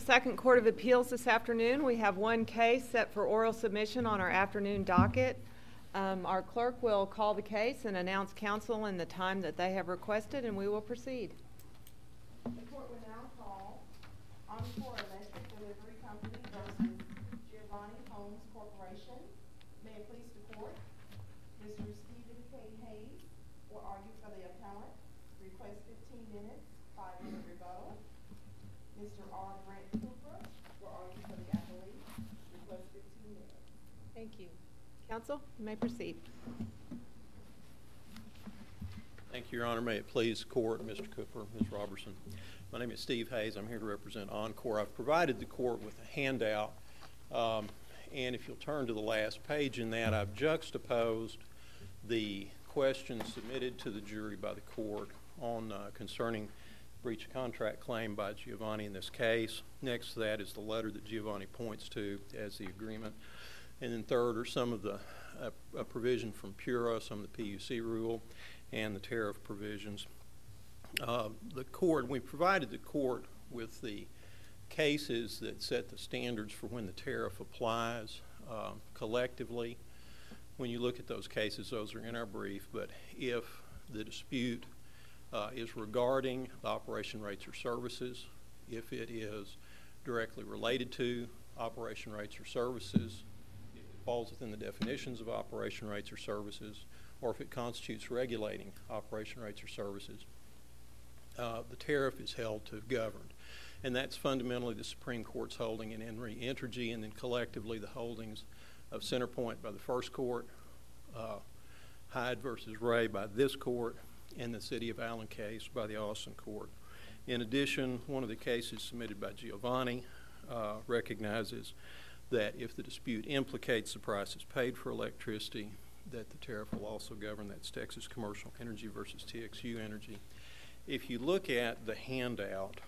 Second Court of Appeals this afternoon. We have one case set for oral submission on our afternoon docket. Our clerk will call the case and announce counsel in the time that they have requested, and we will proceed. The court will now call Encore Electric Delivery Company versus Giovanni Homes Corporation. May it please the court, Mr. Stephen K. Hayes will argue for the appellant. Request 15 minutes, 5-minute rebuttal. Mr. R. Brent Cooper will argue for the appellee. Request 15 minutes. Thank you. Counsel, you may proceed. Thank you, Your Honor. May it please the court, Mr. Cooper, Ms. Robertson. My name is Steve Hayes. I'm here to represent Encore. I've provided the court with a handout, and if you'll turn to the last page in that, I've juxtaposed the questions submitted to the jury by the court on concerning breach of contract claim by Giovanni in this case. Next to that is the letter that Giovanni points to as the agreement. And then third are some of the a provision from PURA, some of the PUC rule, and the tariff provisions. We provided the court with the cases that set the standards for when the tariff applies collectively. When you look at those cases, those are in our brief, but if the dispute is regarding the operation rates or services, if it is directly related to operation rates or services, if it falls within the definitions of operation rates or services, or if it constitutes regulating operation rates or services, the tariff is held to have governed. And that's fundamentally the Supreme Court's holding in Henry Entergy, and then collectively the holdings of Centerpoint by the First Court, Hyde versus Ray by this court, and the City of Allen case by the Austin Court. In addition, one of the cases submitted by Giovanni recognizes that if the dispute implicates the prices paid for electricity, that the tariff will also govern. That's Texas Commercial Energy versus TXU Energy. If you look at the handout,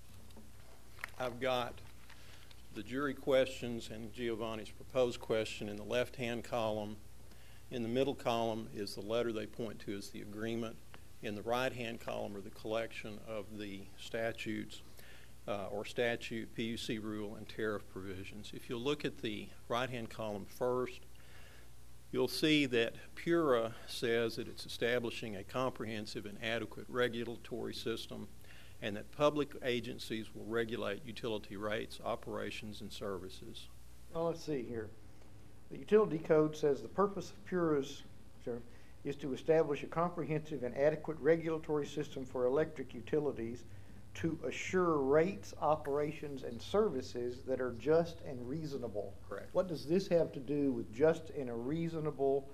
I've got the jury questions and Giovanni's proposed question in the left-hand column. In the middle column is the letter they point to as the agreement. In the right-hand column are the collection of the statutes or statute, PUC rule, and tariff provisions. If you'll look at the right-hand column first, you'll see that PURA says that it's establishing a comprehensive and adequate regulatory system and that public agencies will regulate utility rates, operations, and services. Well, let's see here. The utility code says the purpose of PURA's is to establish a comprehensive and adequate regulatory system for electric utilities to assure rates, operations, and services that are just and reasonable. Correct. What does this have to do with just and a reasonable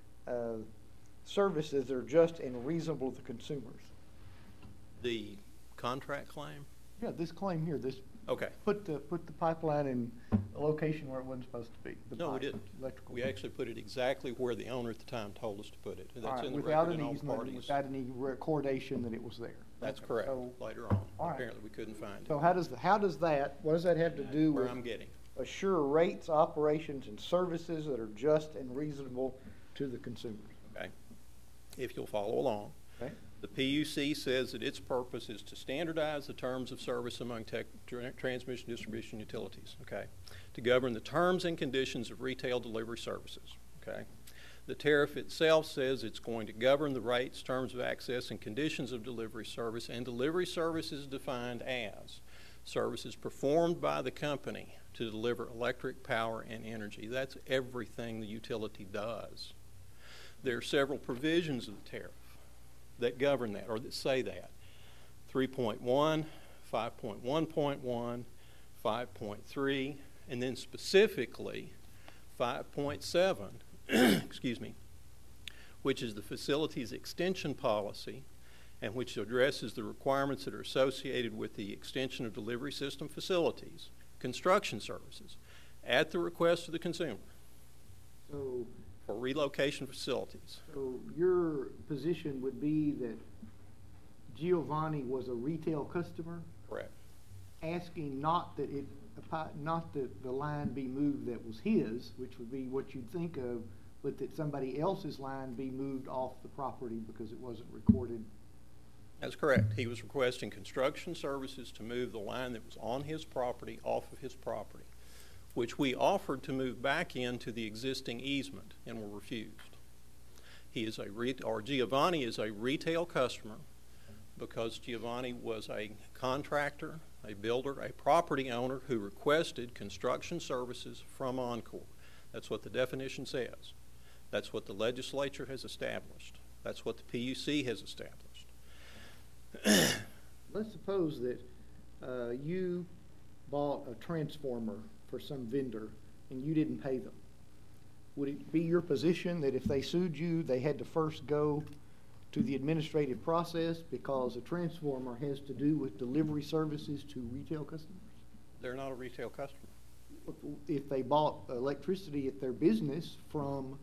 services that are just and reasonable to consumers? The contract claim? Yeah, this claim here, this Okay. put the pipeline in a location where it wasn't supposed to be. No, we didn't. We actually put it exactly where the owner at the time told us to put it. And that's in the without record an in all easement, parties. without any recordation that it was there. That's Okay, correct. so, Later on, all right. apparently we couldn't find it. So what does that have to do Where with I'm getting. assure rates, operations, and services that are just and reasonable to the consumers? Okay. If you'll follow along. Okay. The PUC says that its purpose is to standardize the terms of service among transmission distribution utilities, okay, to govern the terms and conditions of retail delivery services, okay. The tariff itself says it's going to govern the rates, terms of access, and conditions of delivery service, and delivery service is defined as services performed by the company to deliver electric power and energy. That's everything the utility does. There are several provisions of the tariff that govern that, or that say that. 3.1, 5.1.1, 5.3, and then specifically 5.7, excuse me, which is the facilities extension policy, and which addresses the requirements that are associated with the extension of delivery system facilities, construction services, at the request of the consumer. So, for relocation facilities. so your position would be that Giovanni was a retail customer Correct. asking not that the line be moved that was his, which would be what you'd think of, but that somebody else's line be moved off the property because it wasn't recorded That's correct. He was requesting construction services to move the line that was on his property off of his property, which we offered to move back into the existing easement and were refused. Giovanni is a retail customer because Giovanni was a contractor, a builder, a property owner who requested construction services from Encore. That's what the definition says. That's what the legislature has established. That's what the PUC has established. Let's suppose that you bought a transformer for some vendor and you didn't pay them. Would it be your position that if they sued you, they had to first go to the administrative process because a transformer has to do with delivery services to retail customers? They're not a retail customer. If they bought electricity at their business from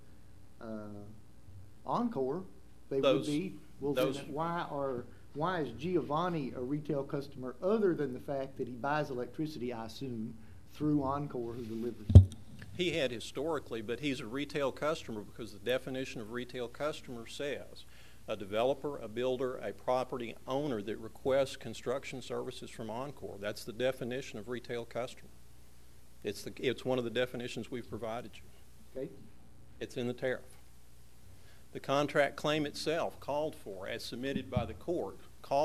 Encore, they would be. Well, then why is Giovanni a retail customer other than the fact that he buys electricity, I assume, through Encore who delivers? He had historically, but he's a retail customer because the definition of retail customer says a developer, a builder, a property owner that requests construction services from Encore. That's the definition of retail customer. It's one of the definitions we've provided you. Okay. It's in the tariff. The contract claim itself called for, as submitted by the court,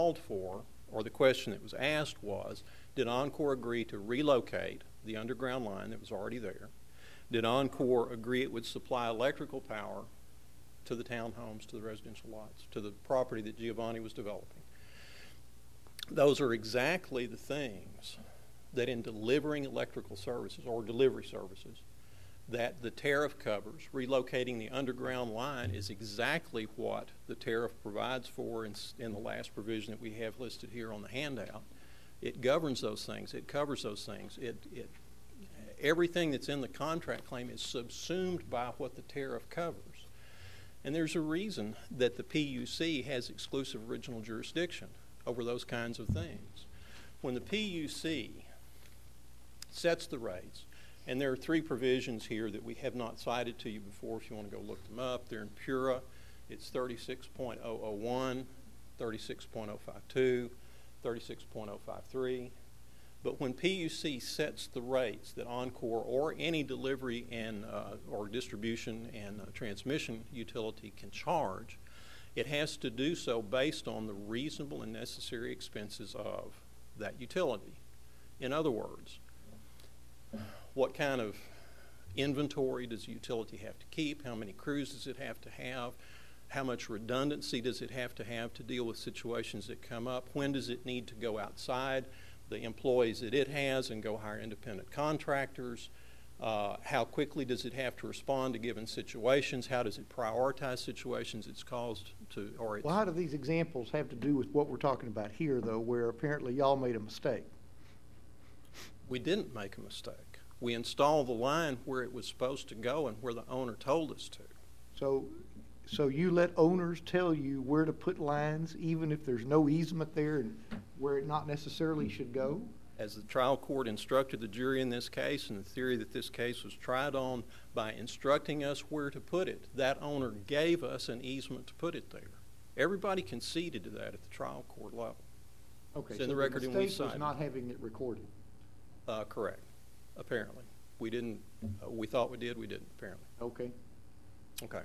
or the question that was asked was, did Encore agree to relocate the underground line that was already there? Did Encore agree it would supply electrical power to the townhomes, to the residential lots, to the property that Giovanni was developing? Those are exactly the things that in delivering electrical services or delivery services that the tariff covers. Relocating the underground line is exactly what the tariff provides for in the last provision that we have listed here on the handout. It governs those things. It covers those things. Everything that's in the contract claim is subsumed by what the tariff covers. And there's a reason that the PUC has exclusive original jurisdiction over those kinds of things. When the PUC sets the rates, and there are three provisions here that we have not cited to you before if you want to go look them up. They're in PURA. It's 36.001, 36.052, 36.053. But when PUC sets the rates that Encore or any delivery and or distribution and transmission utility can charge, it has to do so based on the reasonable and necessary expenses of that utility. In other words, what kind of inventory does a utility have to keep? How many crews does it have to have? How much redundancy does it have to deal with situations that come up? When does it need to go outside the employees that it has and go hire independent contractors? How quickly does it have to respond to given situations? How does it prioritize situations it's caused to? Well, how do these examples have to do with what we're talking about here, though, where apparently y'all made a mistake? We didn't make a mistake. We installed the line where it was supposed to go and where the owner told us to. So you let owners tell you where to put lines even if there's no easement there and where it not necessarily should go? As the trial court instructed the jury in this case, and the theory that this case was tried on, by instructing us where to put it, that owner gave us an easement to put it there. Everybody conceded to that at the trial court level. Okay, it's in so the record the and we mistake was cited. not having it recorded. Correct. Apparently. We didn't, we thought we did, we didn't, apparently. Okay. Okay.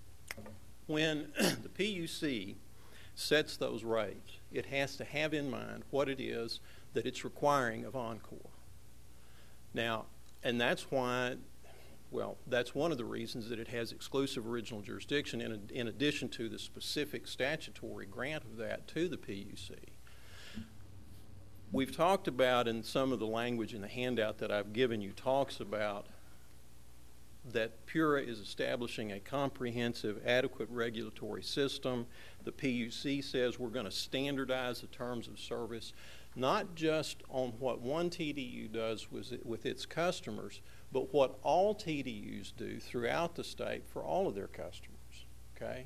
When the PUC sets those rates, it has to have in mind what it is that it's requiring of Encore. Now, and that's why, well, that's one of the reasons that it has exclusive original jurisdiction in addition to the specific statutory grant of that to the PUC. We've talked about, in some of the language in the handout that I've given you, talks about that PURA is establishing a comprehensive, adequate regulatory system. The PUC says we're going to standardize the terms of service, not just on what one TDU does with its customers, but what all TDUs do throughout the state for all of their customers, okay?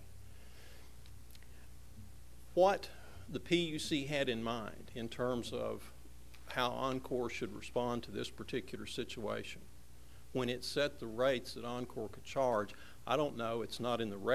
What the PUC had in mind in terms of how Encore should respond to this particular situation when it set the rates that Encore could charge, I don't know. It's not in the record.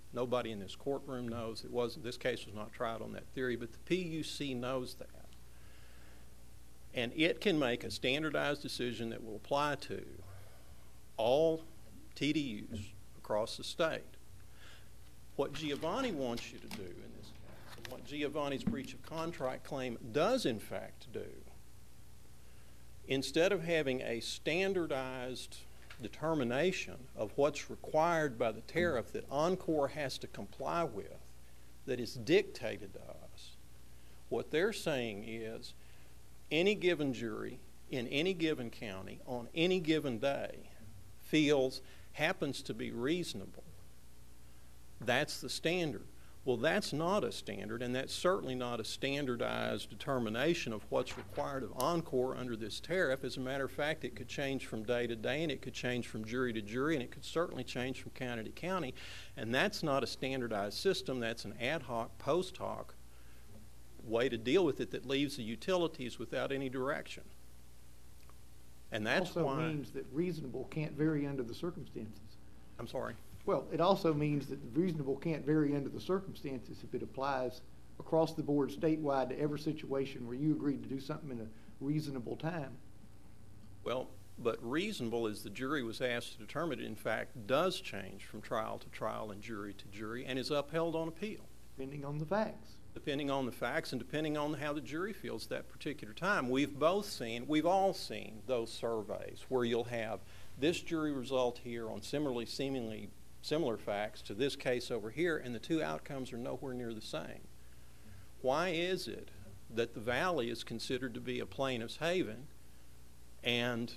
Nobody in this courtroom knows. This case was not tried on that theory, but the PUC knows that. And it can make a standardized decision that will apply to all TDUs across the state. What Giovanni wants you to do in this case, and what Giovanni's breach of contract claim does in fact do, instead of having a standardized determination of what's required by the tariff that Encore has to comply with, that is dictated to us, what they're saying is any given jury in any given county on any given day happens to be reasonable. That's the standard. Well, that's not a standard, and that's certainly not a standardized determination of what's required of Encore under this tariff. As a matter of fact, it could change from day to day, and it could change from jury to jury, and it could certainly change from county to county. And that's not a standardized system. That's an ad hoc, post hoc way to deal with it that leaves the utilities without any direction. And that's also why... means that reasonable can't vary under the circumstances. I'm sorry? Well, it also means that reasonable can't vary under the circumstances if it applies across the board statewide to every situation where you agreed to do something in a reasonable time. Well, but reasonable, as the jury was asked to determine it, in fact, does change from trial to trial and jury to jury and is upheld on appeal. Depending on the facts. Depending on the facts and depending on how the jury feels that particular time. We've all seen those surveys where you'll have this jury result here on seemingly similar facts to this case over here, and the two outcomes are nowhere near the same. Why is it that the Valley is considered to be a plaintiff's haven and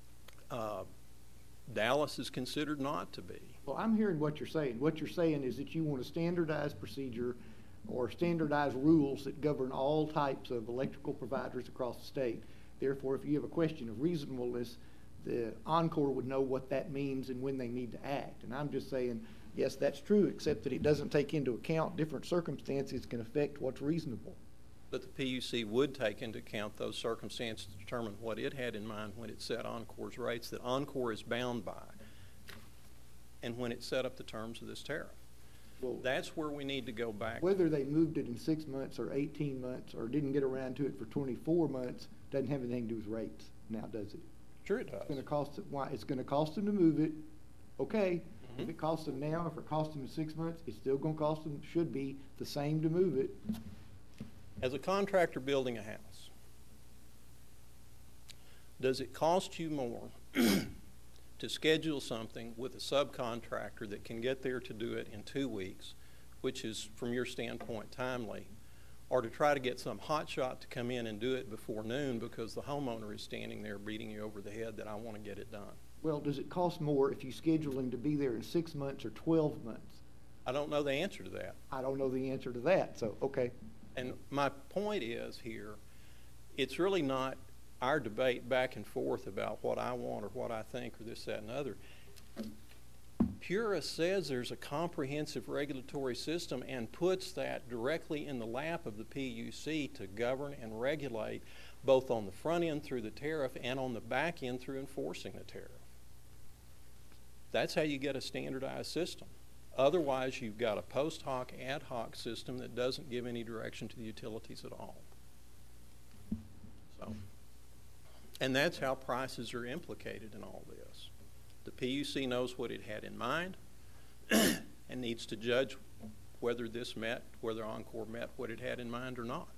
Dallas is considered not to be? Well, I'm hearing what you're saying. What you're saying is that you want a standardized procedure or standardized rules that govern all types of electrical providers across the state. Therefore, if you have a question of reasonableness, the Encore would know what that means and when they need to act. And I'm just saying, yes, that's true, except that it doesn't take into account different circumstances can affect what's reasonable. But the PUC would take into account those circumstances to determine what it had in mind when it set Encore's rates that Encore is bound by and when it set up the terms of this tariff. Well, that's where we need to go back. Whether they moved it in 6 months or 18 months or didn't get around to it for 24 months doesn't have anything to do with rates now, does it? Sure it does. It's going to cost them to move it. Okay. Mm-hmm. If it costs them now, if it costs them in 6 months, it's still going to cost them, should be the same to move it. As a contractor building a house, does it cost you more to schedule something with a subcontractor that can get there to do it in 2 weeks, which is, from your standpoint, timely, or to try to get some hotshot to come in and do it before noon because the homeowner is standing there beating you over the head that I want to get it done? Well, does it cost more if you schedule him to be there in 6 months or 12 months? I don't know the answer to that. I don't know the answer to that, so okay. And my point is here, it's really not our debate back and forth about what I want or what I think or this, that, and other. PURA says there's a comprehensive regulatory system and puts that directly in the lap of the PUC to govern and regulate both on the front end through the tariff and on the back end through enforcing the tariff. That's how you get a standardized system. Otherwise, you've got a post hoc, ad hoc system that doesn't give any direction to the utilities at all. So, and that's how prices are implicated in all this. The PUC knows what it had in mind and needs to judge whether Encore met what it had in mind or not.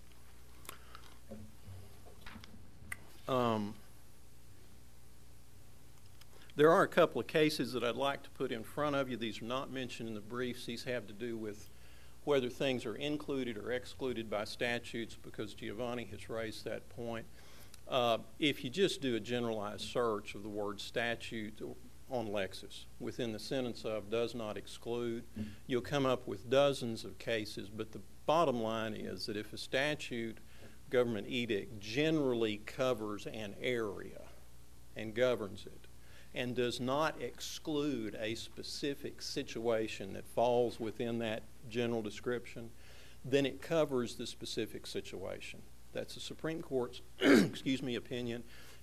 There are a couple of cases that I'd like to put in front of you. These are not mentioned in the briefs. These have to do with whether things are included or excluded by statutes, because Giovanni has raised that point. If you just do a generalized search of the word statute on Lexis within the sentence of does not exclude, you'll come up with dozens of cases, but the bottom line is that if a statute, government edict, generally covers an area and governs it, and does not exclude a specific situation that falls within that general description, then it covers the specific situation. That's the Supreme Court's opinion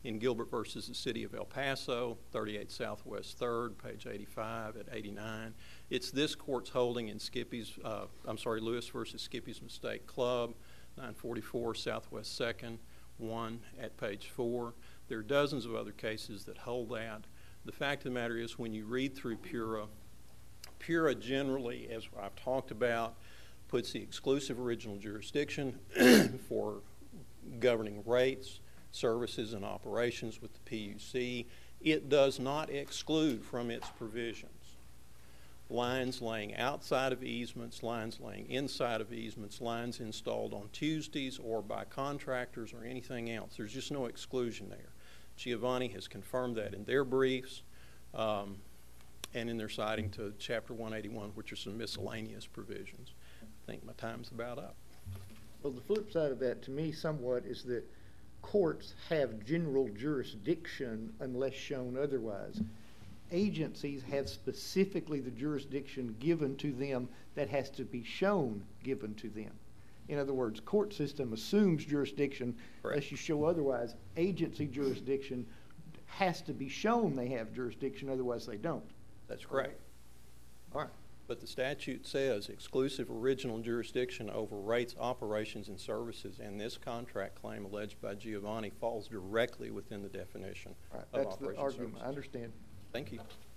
in Gilbert versus the City of El Paso, 38 Southwest 3rd, page 85 at 89. It's this court's holding in Lewis versus Skippy's Mistake Club, 944 Southwest 2nd, 1 at page 4. There are dozens of other cases that hold that. The fact of the matter is, when you read through PURA, PURA generally, as I've talked about, puts the exclusive original jurisdiction for governing rates, services, and operations with the PUC. It does not exclude from its provisions lines laying outside of easements, lines laying inside of easements, lines installed on Tuesdays or by contractors or anything else. There's just no exclusion there. Giovanni has confirmed that in their briefs and in their citing to Chapter 181, which are some miscellaneous provisions. I think my time's about up. Well, the flip side of that to me somewhat is that courts have general jurisdiction unless shown otherwise. Agencies have specifically the jurisdiction given to them that has to be shown given to them. In other words, court system assumes jurisdiction unless you show otherwise. Agency jurisdiction has to be shown they have jurisdiction, otherwise they don't. That's correct. All right. But the statute says exclusive original jurisdiction over rates, operations, and services, and this contract claim alleged by Giovanni falls directly within the definition All right. of That's the operations argument. services. I understand. Thank you.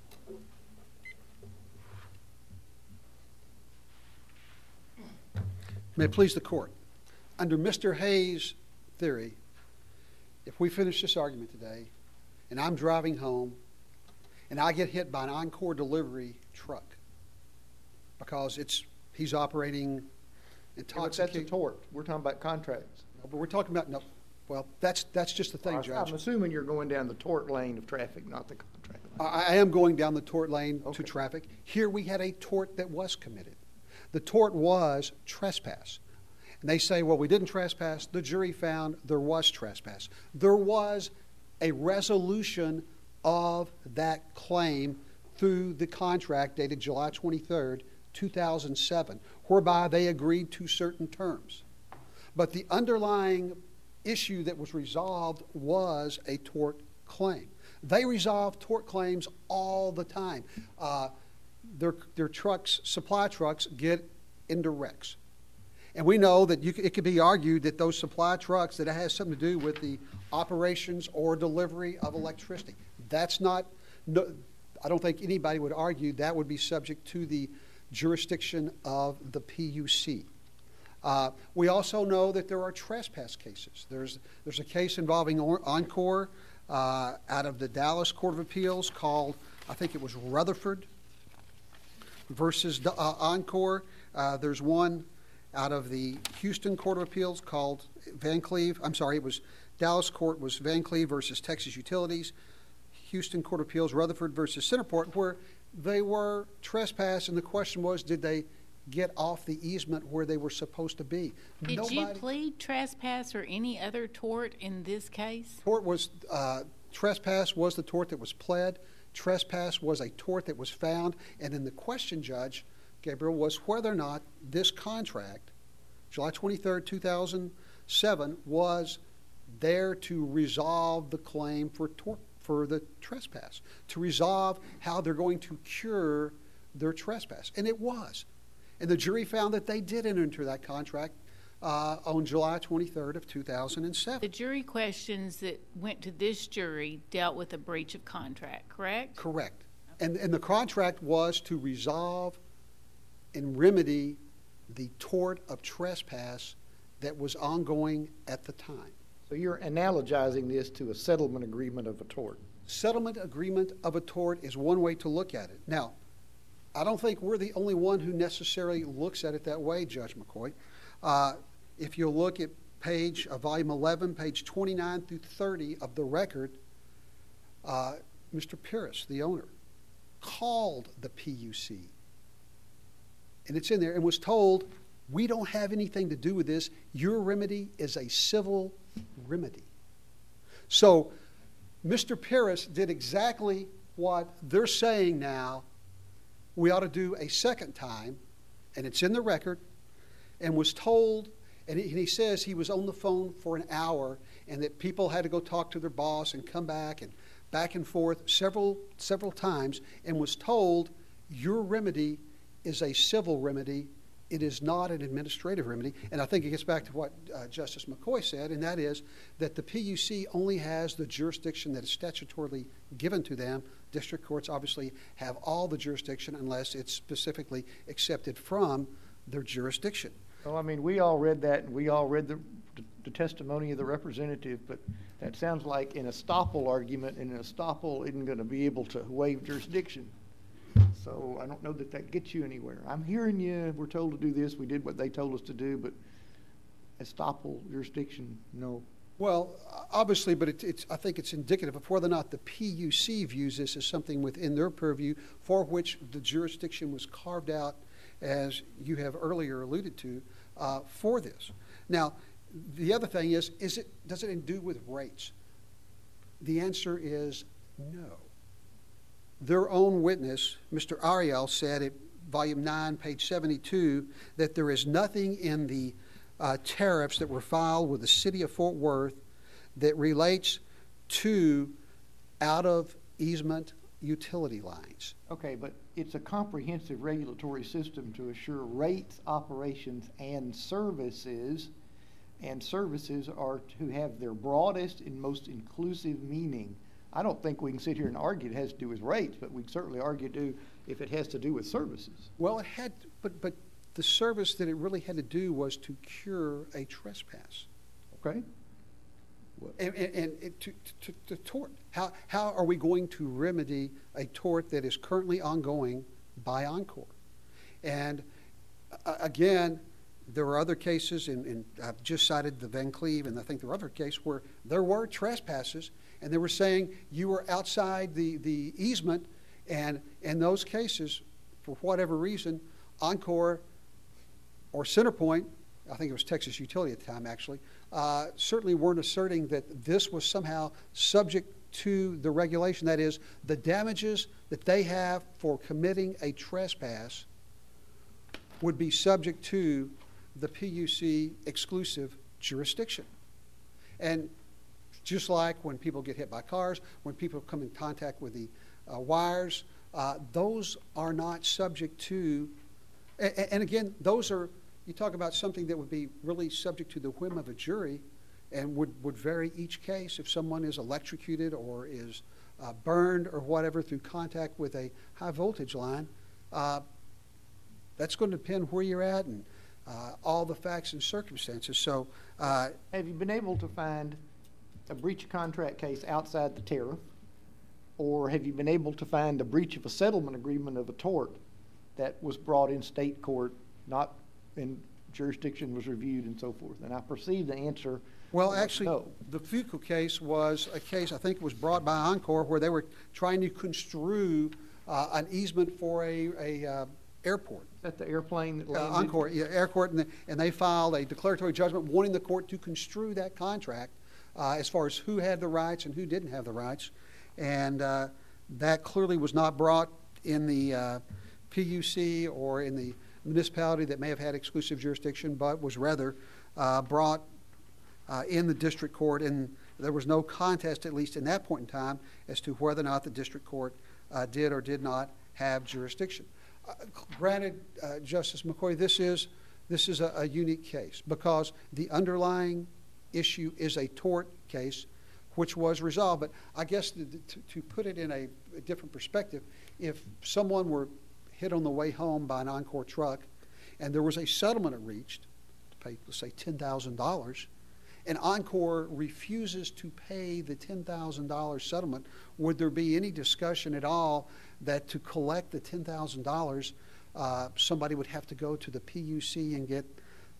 May it please the court. Under Mr. Hayes' theory, if we finish this argument today and I'm driving home and I get hit by an Encore delivery truck because he's operating intoxicated. That's a tort. We're talking about contracts. No, but we're talking about, no, well, that's just the thing, Judge. I'm assuming you're going down the tort lane of traffic, not the contract lane. I am going down the tort lane Okay. to traffic. Here we had a tort that was committed. The tort was trespass. And they say, well, we didn't trespass. The jury found there was trespass. There was a resolution of that claim through the contract dated July 23rd, 2007, whereby they agreed to certain terms. But the underlying issue that was resolved was a tort claim. They resolve tort claims all the time. Their trucks, supply trucks, get into wrecks. And we know that it could be argued that those supply trucks, that it has something to do with the operations or delivery of electricity. That's not, no, I don't think anybody would argue that would be subject to the jurisdiction of the PUC. We also know that there are trespass cases. There's a case involving Encore out of the Dallas Court of Appeals called, I think it was Rutherford versus Encore. There's one out of the Houston Court of Appeals called Van Cleve. I'm sorry, it was Dallas Court was Van Cleve versus Texas Utilities. Houston Court of Appeals, Rutherford versus Centerport, where they were trespassed, and the question was, did they get off the easement where they were supposed to be? Did you plead trespass or any other tort in this case? Trespass was the tort that was pled. Trespass was a tort that was found, and in the question, Judge Gabriel, was whether or not this contract, July 23rd, 2007, was there to resolve the claim for the trespass, to resolve how they're going to cure their trespass. And it was. And the jury found that they did enter into that contract on July 23rd of 2007. The jury questions that went to this jury dealt with a breach of contract, correct? Correct. And the contract was to resolve and remedy the tort of trespass that was ongoing at the time. So you're analogizing this to a settlement agreement of a tort. Settlement agreement of a tort is one way to look at it. Now, I don't think we're the only one who necessarily looks at it that way, Judge McCoy. If you look at volume 11, page 29 through 30 of the record, Mr. Pierce, the owner, called the PUC. And it's in there, and was told, we don't have anything to do with this. Your remedy is a civil remedy. So Mr. Pierce did exactly what they're saying now we ought to do a second time, and it's in the record, and was told And he says he was on the phone for an hour and that people had to go talk to their boss and come back and forth several times, and was told, your remedy is a civil remedy. It is not an administrative remedy. And I think it gets back to what Justice McCoy said, and that is that the PUC only has the jurisdiction that is statutorily given to them. District courts obviously have all the jurisdiction unless it's specifically accepted from their jurisdiction. Well, I mean, we all read that, and we all read the testimony of the representative, but that sounds like an estoppel argument, and an estoppel isn't going to be able to waive jurisdiction. So I don't know that that gets you anywhere. I'm hearing you, we're told to do this, we did what they told us to do, but estoppel jurisdiction, no. Well, obviously, but I think it's indicative of whether or not the PUC views this as something within their purview for which the jurisdiction was carved out, as you have earlier alluded to, for this. Now, the other thing is does it do with rates? The answer is no. Their own witness, Mr. Ariel, said at volume 9, page 72, that there is nothing in the tariffs that were filed with the city of Fort Worth that relates to out-of-easement utility lines. Okay, but it's a comprehensive regulatory system to assure rates, operations, and services are to have their broadest and most inclusive meaning. I don't think we can sit here and argue it has to do with rates, but we can certainly argue if it has to do with services. Well, it had, but the service that it really had to do was to cure a trespass. Okay. And to tort. How are we going to remedy a tort that is currently ongoing by Encore? And again, there are other cases, and I've just cited the Van Cleve, and I think there are other cases where there were trespasses, and they were saying you were outside the easement, and in those cases, for whatever reason, Encore or Centerpoint, I think it was Texas Utility at the time actually, certainly weren't asserting that this was somehow subject to the regulation. That is, the damages that they have for committing a trespass would be subject to the PUC exclusive jurisdiction. And just like when people get hit by cars, when people come in contact with the wires, those are not subject to, and again, those are, you talk about something that would be really subject to the whim of a jury and would vary each case. If someone is electrocuted or is burned or whatever through contact with a high voltage line, that's going to depend where you're at and all the facts and circumstances. So, have you been able to find a breach of contract case outside the tariff, or have you been able to find a breach of a settlement agreement of a tort that was brought in state court, not in jurisdiction was reviewed and so forth? And I perceive the answer. Well, actually, no. The Fuqua case was a case, I think it was brought by Encore, where they were trying to construe an easement for a airport. Is that the airplane that landed? Encore, yeah, airport, and they filed a declaratory judgment wanting the court to construe that contract as far as who had the rights and who didn't have the rights. And that clearly was not brought in the PUC or in the municipality that may have had exclusive jurisdiction, but was rather brought in the district court, and there was no contest, at least in that point in time, as to whether or not the district court did or did not have jurisdiction. Granted, Justice McCoy, this is a unique case because the underlying issue is a tort case which was resolved. But I guess to put it in a different perspective, if someone were hit on the way home by an Encore truck and there was a settlement reached to pay, let's say, $10,000, and Encore refuses to pay the $10,000 settlement, would there be any discussion at all that to collect the $10,000, somebody would have to go to the PUC and get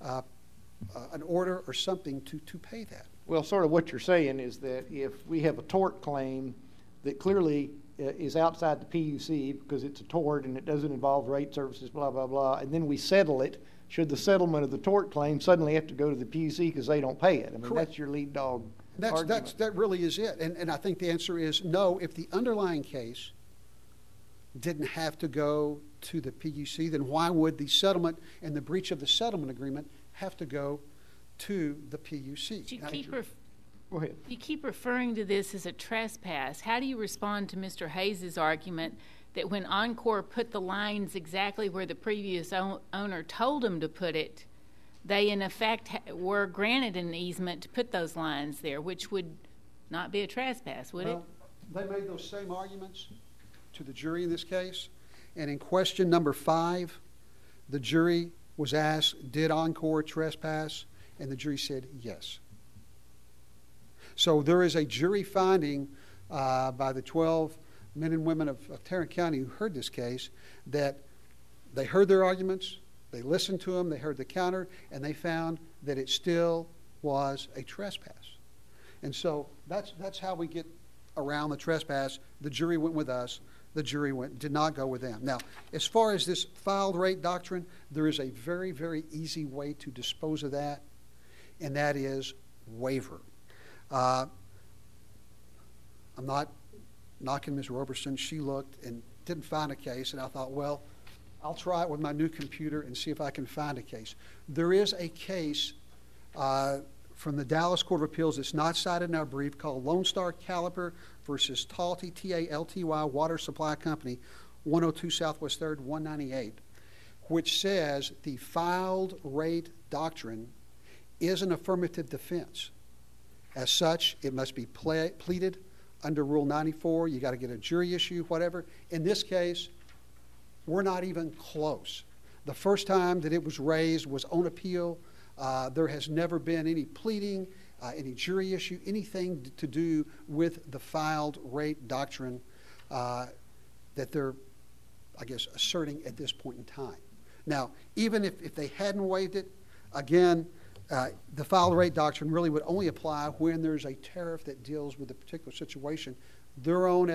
an order or something to pay that? Well, sort of what you're saying is that if we have a tort claim that clearly is outside the PUC because it's a tort and it doesn't involve rate services, blah, blah, blah, and then we settle it, should the settlement of the tort claim suddenly have to go to the PUC because they don't pay it? I mean, Correct. That's your lead dog argument. That really is it. And I think the answer is no. If the underlying case didn't have to go to the PUC, then why would the settlement and the breach of the settlement agreement have to go to the PUC. But Now, Go ahead. you keep referring to this as a trespass. How do you respond to Mr. Hayes' argument that when Encore put the lines exactly where the previous owner told them to put it, they in effect were granted an easement to put those lines there, which would not be a trespass, would it? Well, they made those same arguments to the jury in this case. And in question number 5, the jury was asked, did Encore trespass? And the jury said yes. So there is a jury finding by the 12 men and women of Tarrant County who heard this case that they heard their arguments, they listened to them, they heard the counter, and they found that it still was a trespass. And so that's how we get around the trespass. The jury went with us. The jury did not go with them. Now, as far as this filed rate doctrine, there is a very, very easy way to dispose of that, and that is waiver. I'm not knocking Ms. Roberson. She looked and didn't find a case, and I thought, well, I'll try it with my new computer and see if I can find a case. There is a case from the Dallas Court of Appeals that's not cited in our brief called Lone Star Caliper versus Talty, T-A-L-T-Y, Water Supply Company, 102 Southwest 3rd, 198, which says the filed rate doctrine is an affirmative defense. As such, it must be pleaded under Rule 94. You got to get a jury issue, whatever. In this case, we're not even close. The first time that it was raised was on appeal. There has never been any pleading, any jury issue, anything to do with the filed rate doctrine that they're, I guess, asserting at this point in time. Now, even if they hadn't waived it, again, the filed rate doctrine really would only apply when there's a tariff that deals with a particular situation. Their own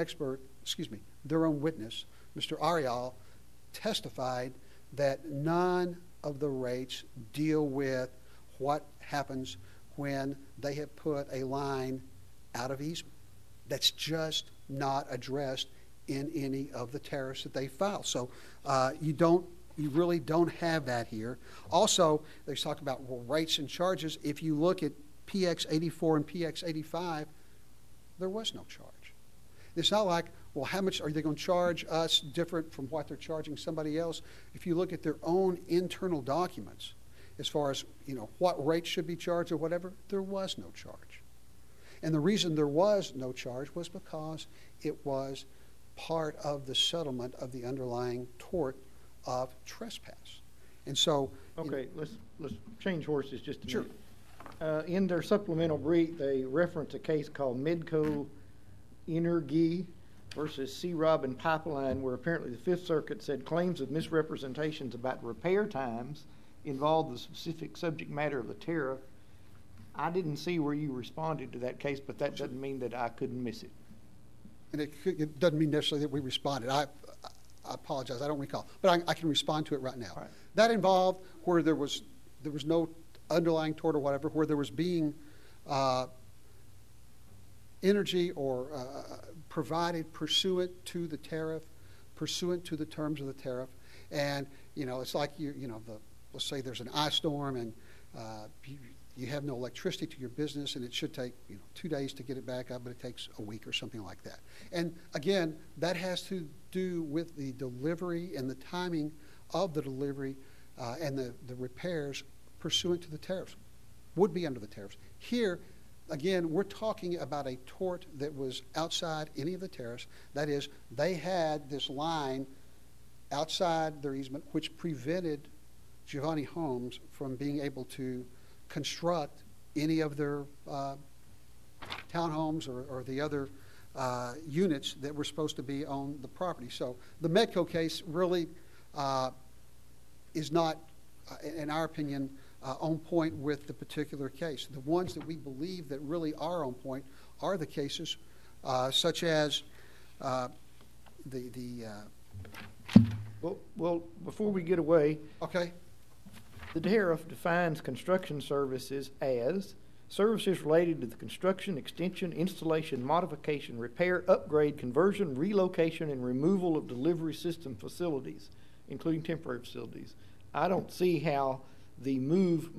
witness, Mr. Arial, testified that none of the rates deal with what happens when they have put a line out of easement. That's just not addressed in any of the tariffs that they file. So you really don't have that here. Also, they talk about rates and charges. If you look at PX 84 and PX 85, there was no charge. It's not like, well, how much are they going to charge us different from what they're charging somebody else? If you look at their own internal documents, as far as what rate should be charged or whatever, there was no charge. And the reason there was no charge was because it was part of the settlement of the underlying tort of trespass. And so... Okay, let's change horses just a Sure. minute. In their supplemental brief, they reference a case called Medco Energy versus C. Robin Pipeline, where apparently the Fifth Circuit said claims of misrepresentations about repair times involved the specific subject matter of the tariff. I didn't see where you responded to that case, but that doesn't mean that I couldn't miss it. And it doesn't mean necessarily that we responded. I apologize, I don't recall. But I can respond to it right now. Right. That involved where there was no underlying tort or whatever, where there was being energy or provided pursuant to the tariff, pursuant to the terms of the tariff. And, it's like, let's say there's an ice storm and you have no electricity to your business, and it should take 2 days to get it back up, but it takes a week or something like that. And again, that has to do with the delivery and the timing of the delivery and the repairs pursuant to the tariffs, would be under the tariffs. Here, again, we're talking about a tort that was outside any of the tariffs. That is, they had this line outside their easement which prevented Giovanni Homes from being able to construct any of their townhomes or the other units that were supposed to be on the property. So the Medco case really is not, in our opinion, on point with the particular case. The ones that we believe that really are on point are the cases such as Well, before we get away, okay. the tariff defines construction services as services related to the construction, extension, installation, modification, repair, upgrade, conversion, relocation, and removal of delivery system facilities, including temporary facilities. I don't see how the move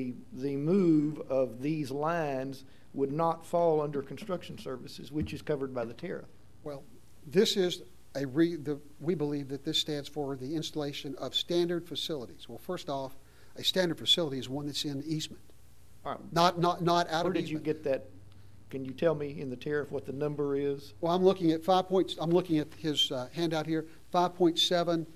of these lines would not fall under construction services, which is covered by the tariff. Well, this is we believe that this stands for the installation of standard facilities. Well, first off, a standard facility is one that's in easement, All right. not out Where of easement. did you get that? Can you tell me in the tariff what the number is? Well, I'm looking at I'm looking at his handout here, 5.7,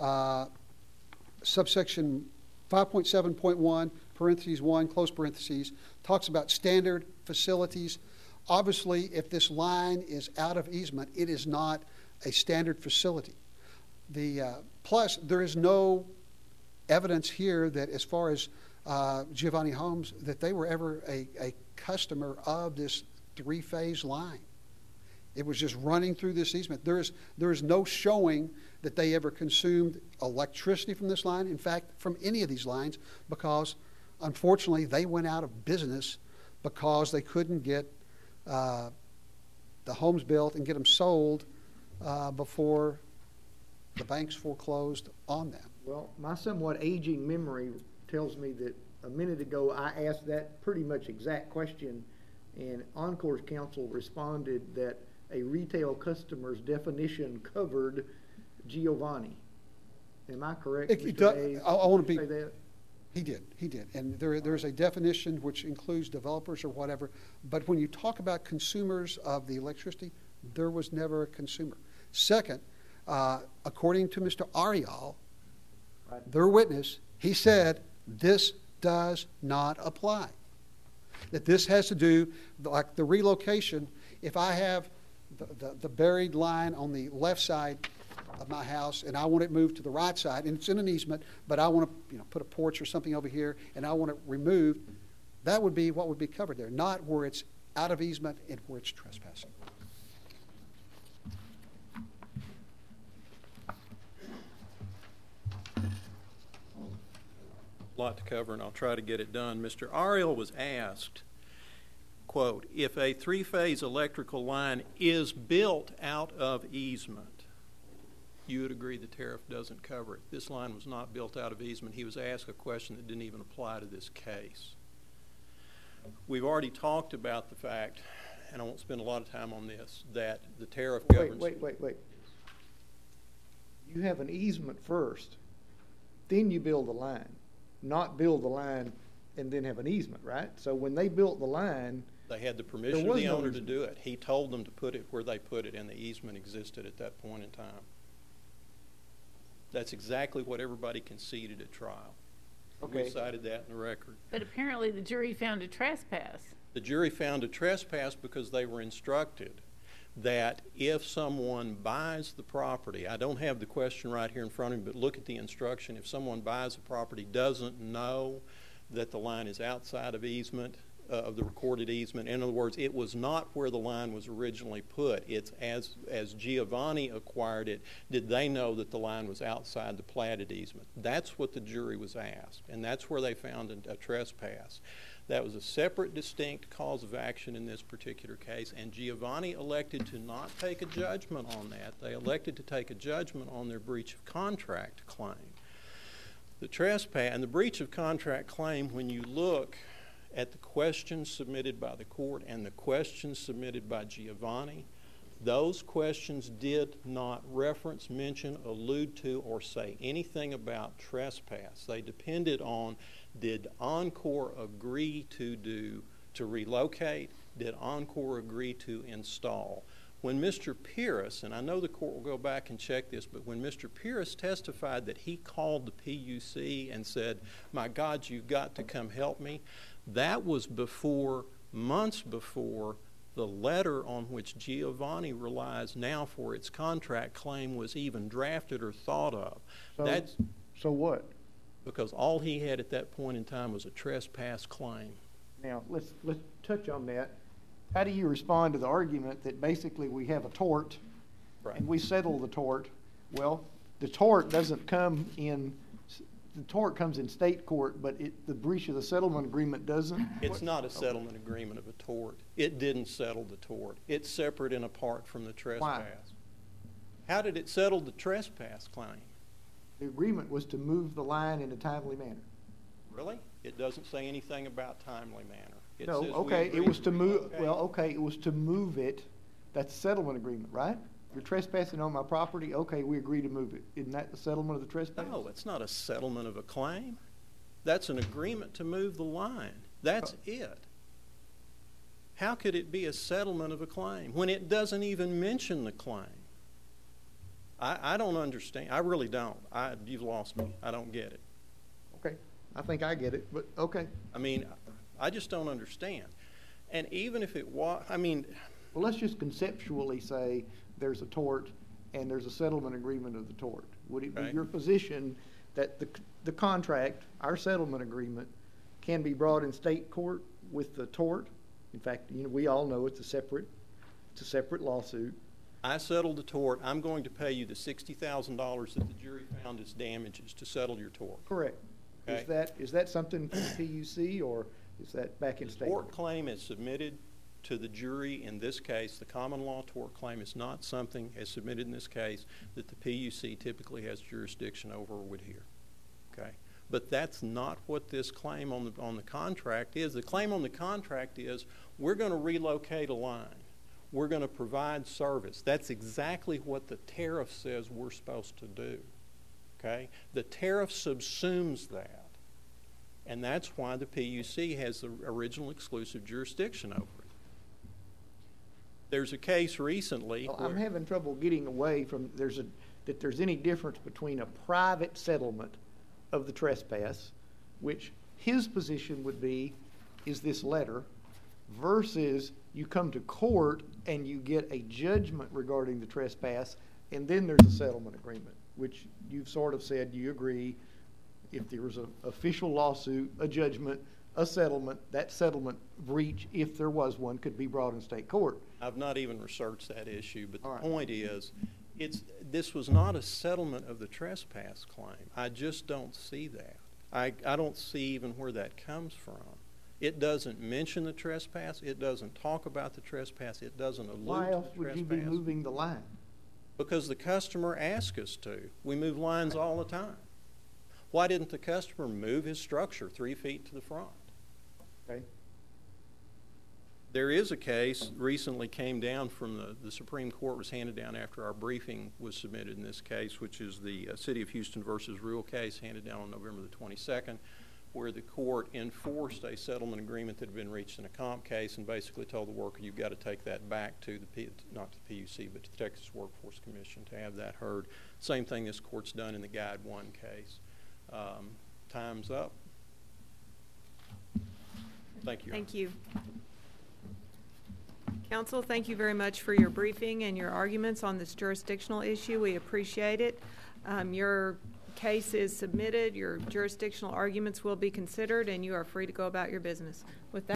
subsection 5.7.1, parentheses 1, close parentheses, talks about standard facilities. Obviously, if this line is out of easement, it is not a standard facility. Plus, there is no evidence here that, as far as Giovanni Homes, that they were ever a customer of this three-phase line. It was just running through this easement. There is no showing that they ever consumed electricity from this line, in fact, from any of these lines, because, unfortunately, they went out of business because they couldn't get the homes built and get them sold before the banks foreclosed on them. Well, my somewhat aging memory tells me that a minute ago I asked that pretty much exact question, and Encore's counsel responded that a retail customer's definition covered Giovanni. Am I correct, Mr. Hayes? I want to be. Say that? He did. And there's a definition which includes developers or whatever. But when you talk about consumers of the electricity, there was never a consumer. Second, according to Mr. Arial, Right. their witness, he said this does not apply. That this has to do, like the relocation, if I have the buried line on the left side of my house and I want it moved to the right side, and it's in an easement, but I want to put a porch or something over here and I want it removed, that would be what would be covered there, not where it's out of easement and where it's trespassing. Lot to cover, and I'll try to get it done. Mr. Ariel was asked, quote, if a three-phase electrical line is built out of easement, you would agree the tariff doesn't cover it. This line was not built out of easement. He was asked a question that didn't even apply to this case. We've already talked about the fact, and I won't spend a lot of time on this, that the tariff governs... Wait. You have an easement first, then you build the line. Not build the line and then have an easement, right? So when they built the line, they had the permission of the owner to do it. He told them to put it where they put it, and the easement existed at that point in time. That's exactly what everybody conceded at trial. Okay. We cited that in the record. But apparently the jury found a trespass. The jury found a trespass because they were instructed that if someone buys the property, I don't have the question right here in front of me, but look at the instruction. If someone buys the property, doesn't know that the line is outside of easement, of the recorded easement. In other words, it was not where the line was originally put. It's as Giovanni acquired it, did they know that the line was outside the platted easement? That's what the jury was asked, and that's where they found a trespass. That was a separate, distinct cause of action in this particular case, and Giovanni elected to not take a judgment on that. They elected to take a judgment on their breach of contract claim. The trespass and the breach of contract claim, when you look at the questions submitted by the court and the questions submitted by Giovanni, those questions did not reference, mention, allude to, or say anything about trespass. They depended on, did Encore agree to relocate? Did Encore agree to install? When Mr. Pierce, and I know the court will go back and check this, but when Mr. Pierce testified that he called the PUC and said, my God, you've got to come help me, that was months before the letter on which Giovanni relies now for its contract claim was even drafted or thought of. So what? Because all he had at that point in time was a trespass claim. Now, let's touch on that. How do you respond to the argument that basically we have a tort, Right. and we settle the tort? Well, the tort doesn't come in, the tort comes in state court, but the breach of the settlement agreement doesn't? It's not a settlement agreement of a tort. It didn't settle the tort. It's separate and apart from the trespass. Why? How did it settle the trespass claim? The agreement was to move the line in a timely manner. Really? It doesn't say anything about timely manner. It No, says we okay, agree it was to move, relocate. well, okay, it was to move it. That's a settlement agreement, right? You're trespassing on my property, okay, we agree to move it. Isn't that the settlement of the trespass? No, it's not a settlement of a claim. That's an agreement to move the line. That's it. How could it be a settlement of a claim when it doesn't even mention the claim? I don't understand. I really don't. You've lost me. I don't get it. Okay, I think I get it, but, okay. I mean, I just don't understand. And even if it was, I mean, Well, let's just conceptually say there's a tort and there's a settlement agreement of the tort. Would it be Right. your position that the contract, our settlement agreement, can be brought in state court with the tort? In fact, you know, we all know it's a separate lawsuit. I settled the tort. I'm going to pay you the $60,000 that the jury found as damages to settle your tort. Correct. Okay. Is that something for the PUC, or is that back in The state tort court? claim is submitted to the jury in this case. The common law tort claim is not something as submitted in this case that the PUC typically has jurisdiction over or would hear. Okay? But that's not what this claim on the contract is. The claim on the contract is we're going to relocate a line. We're going to provide service. That's exactly what the tariff says we're supposed to do. Okay? The tariff subsumes that. And that's why the PUC has the original exclusive jurisdiction over it. There's a case recently Well, where I'm having trouble getting away from that there's any difference between a private settlement of the trespass, which his position would be is this letter, versus you come to court and you get a judgment regarding the trespass, and then there's a settlement agreement, which you've sort of said you agree if there was an official lawsuit, a judgment, a settlement, that settlement breach, if there was one, could be brought in state court. I've not even researched that issue, but the All right. point is, this was not a settlement of the trespass claim. I just don't see that. I don't see even where that comes from. It doesn't mention the trespass. It doesn't talk about the trespass. It doesn't allude Why to else the would you be trespass. moving the line? Because the customer asked us to. We move lines all the time. Why didn't the customer move his structure 3 feet to the front? Okay. There is a case recently came down from the Supreme Court, was handed down after our briefing was submitted in this case, which is the City of Houston versus Rule case handed down on November the 22nd, where the court enforced a settlement agreement that had been reached in a comp case and basically told the worker, you've got to take that back to not to the PUC, but to the Texas Workforce Commission to have that heard. Same thing this court's done in the Guide 1 case. Time's up. Thank you. Thank you. Counsel, thank you very much for your briefing and your arguments on this jurisdictional issue. We appreciate it. Your case is submitted, your jurisdictional arguments will be considered, and you are free to go about your business. With that.